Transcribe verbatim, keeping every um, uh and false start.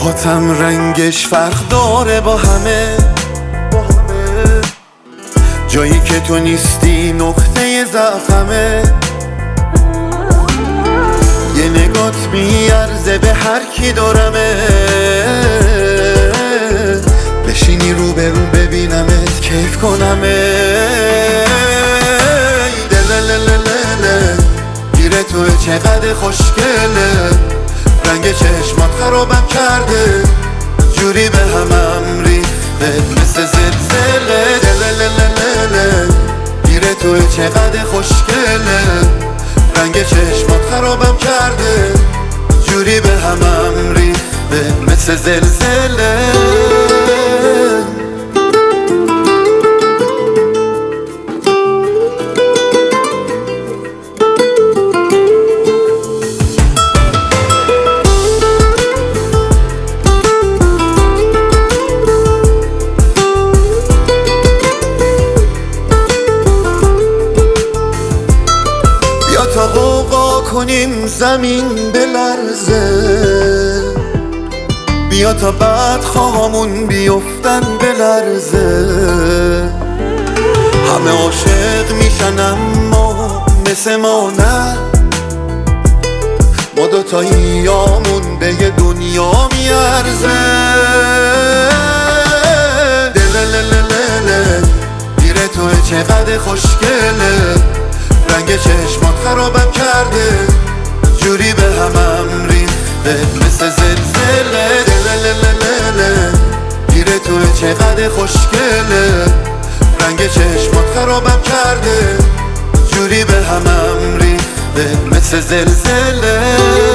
موهاتم رنگش فرق داره با همه، جایی که تو نیستی نقطه ضعفمه. یه نگات میارزه به هر کی دارمه، بشینی رو به رو ببینمت کیف کنمه. دلللللله گیره توه چقدر خوشگله، رنگ چشمات خرابم کرده، جوری به همم ریخته مثل زلزله. دلللللله گیره توه چقدر خوشگله، رنگ چشمات خرابم کرده، جوری به همم ریخته مثل زلزله. تا غوغا کنیم زمین بلرزه، بیا تا بدخواهامون بیفتن بلرزه. همه عاشق میشن اما مثل ما نه، ما دوتاییامون به یه دنیا میارزه. دللللله گیره توه چقدر خوشگله، رنگ چشمات خرابم کرده، جوری به همم ریخته مثل زلزله. دللللله گیره توه چقدر خوشگله، رنگ چشمات خرابم کرده، جوری به همم ریخته مثل زلزله.